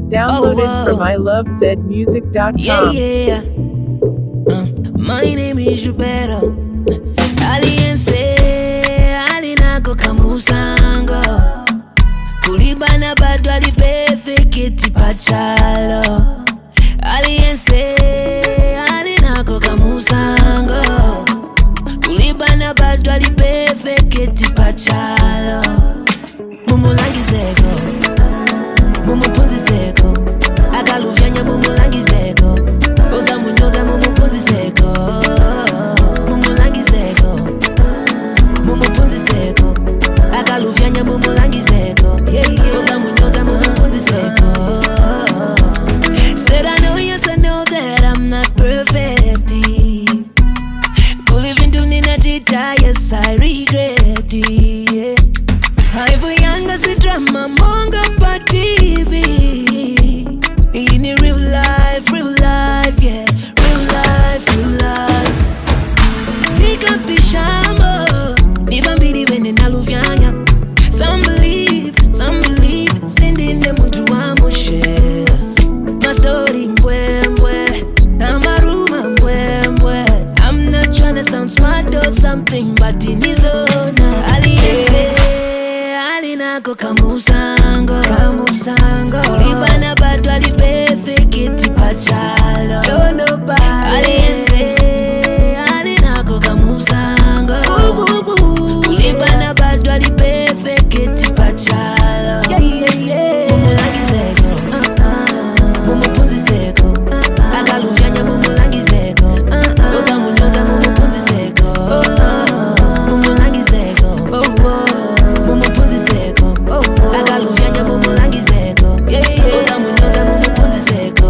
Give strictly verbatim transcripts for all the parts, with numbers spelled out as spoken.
Downloaded Oh, from whoa. I love zed music dot com. Yeah, yeah. Uh, my name is Roberto. Aliense, alinako kamusango. Kulibana bado alipefeketi pachalo. Aliense, alinako kamusango. Kulibana bado alipefeketi pachalo. Mumulangizeko, mumupunziseko. Akaluvyanya mumulangizeko. Oza munyoza mumupunziseko. Mumulangizeko, mumupunziseko. Akaluvyanya mumulangizeko. Oza munyoza mumupunziseko. Said I know, yes I know that I'm not perfect. Believe in doing it, yes I regret it. Yeah. Haifu yanga si drama monga pa T V. In the real life, real life, yeah. Real life, real life. Nika pishamo nibambiri vene naluvyanya. Some believe, some believe sending them to amoshe. My story mbwembwe na maruma mbwembwe. I'm not trying to sound smart or something, but in his own aliense alinako kamusango kamusango. Kulibana bado alipefeketi pachalo. Don't know bad. Aliense alinako kamusango. Kulibana bado alipefeketi pachalo. Yeah, yeah, yeah. Mumulangizeko, mumupunziseko. Akaluvyanya mumulangizeko. Oza munyoza mumupunziseko. Mumulangizeko, mumupunziseko. Akaluvyanya mumulangizeko. Oza munyoza mumupunziseko.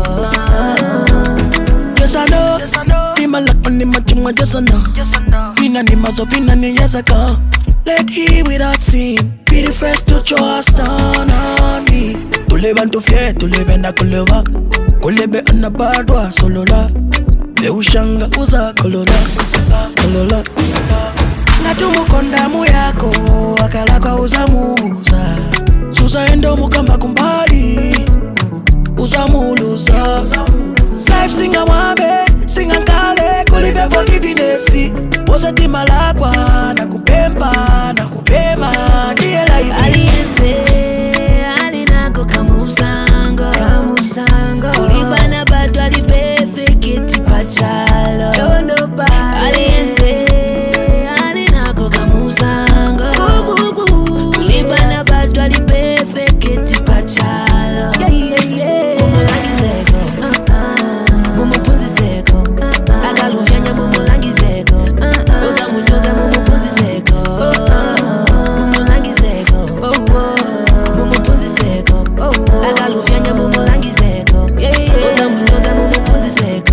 Yes I know, ni malakpa ni machimwa yes I know. Vina ni mazo vina ni yes I go. Let he without sin be the first to show us down on me. Tuleba ntufye, tulebe na kulewa. Kulebe anabadwa solola. Beushanga uza kolola, kolola. Ngatumu kondamu yako, akala kwa uzamuza. Suza endo mukamba kumbali, uzamuluza. Life singa wabe, singa nkale. Kulibe forgiveness. Oza timalakwa, nakupemba, nakupema. Ndiye life. Aliense alinako kamusango kamusango. Kulibana bado alipefeketi pachalo. Don't know bad. Aliense alinako kamusango. Kulibana bado alipefeketi pachalo. Yeah, yeah, yeah. Mumulangizeko, mumupunziseko. Akaluvyanya mumulangizeko. Oza munyoza mumupunziseko. Mumulangizeko, mumupunziseko. Akaluvyanya mumulangizeko. Oza munyoza mumupunziseko.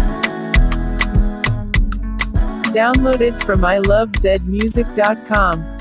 Downloaded from I love zed music dot com.